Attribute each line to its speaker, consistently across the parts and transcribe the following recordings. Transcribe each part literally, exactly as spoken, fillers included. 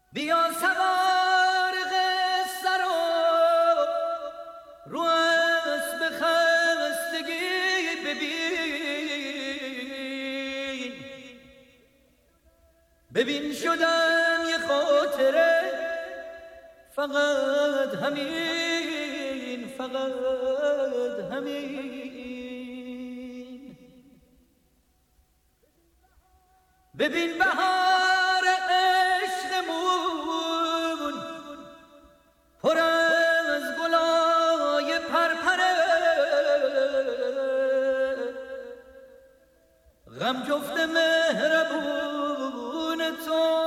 Speaker 1: بیا سوار قصه رو رو اسب خستگی ببین ببین شدم یه خاطره فقط همین فقط همین ببین بهار عشقمون پر از گلای پرپره غم جفت مهربون تو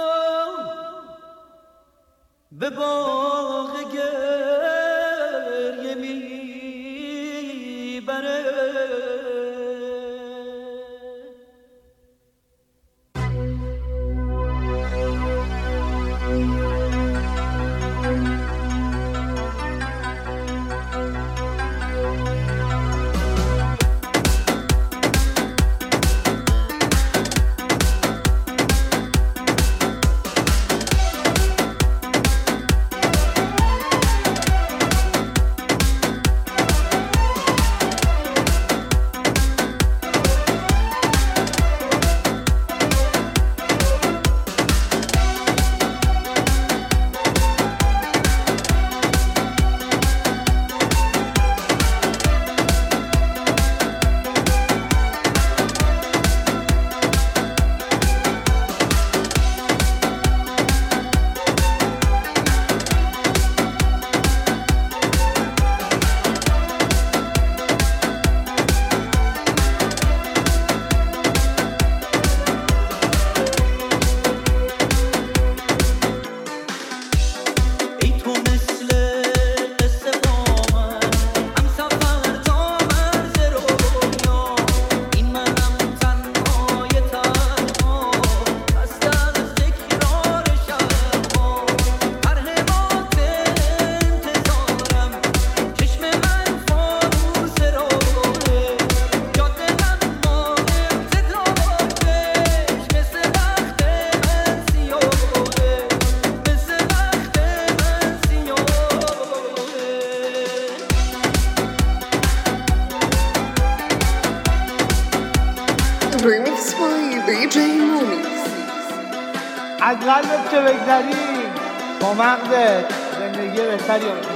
Speaker 1: به باغ گریه میبره
Speaker 2: Remix by دی جی مومیکس.
Speaker 3: از قلبت که بگذری با مغزت زندگی بهتری رو